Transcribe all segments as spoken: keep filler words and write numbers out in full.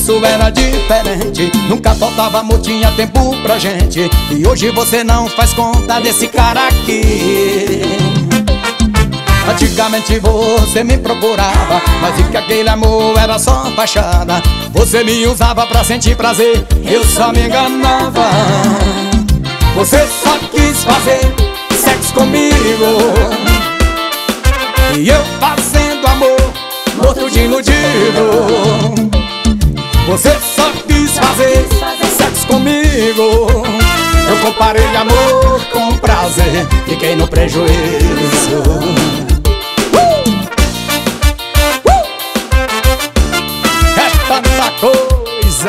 começo era diferente, nunca faltava amor, tinha tempo pra gente. E hoje você não faz conta desse cara aqui. Antigamente você me procurava, mas vi que aquele amor era só fachada. Você me usava pra sentir prazer, eu só me enganava. Você só quis fazer sexo comigo, e eu fazendo amor, morto de iludido. Você só quis fazer sexo comigo, eu comparei amor com prazer, fiquei no prejuízo. Tanta coisa.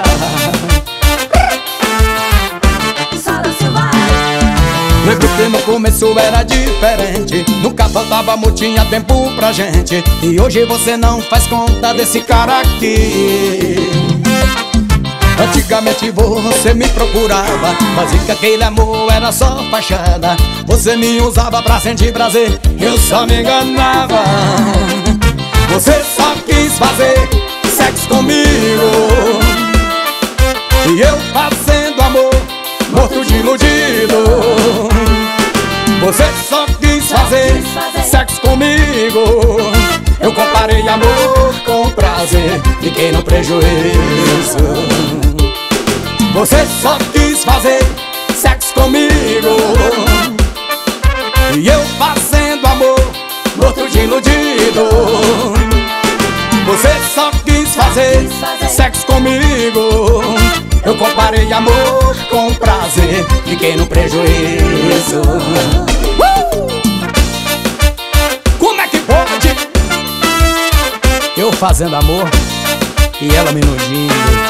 Lembro que no começo era diferente, nunca faltava amor, tinha tempo pra gente. E hoje você não faz conta desse cara aqui. Antigamente você me procurava, mas vi que aquele amor era só fachada. Você me usava pra sentir prazer, eu só me enganava. Você só quis fazer sexo comigo, e eu fazendo amor, morto de iludido. Você só quis fazer sexo comigo, eu comparei amor com prazer, fiquei no prejuízo. Você só quis fazer sexo comigo, e eu fazendo amor, morto de iludido. Você só quis fazer sexo comigo, eu comparei amor com prazer, fiquei no prejuízo. uh! Como é que pode? Eu fazendo amor e ela me iludindo.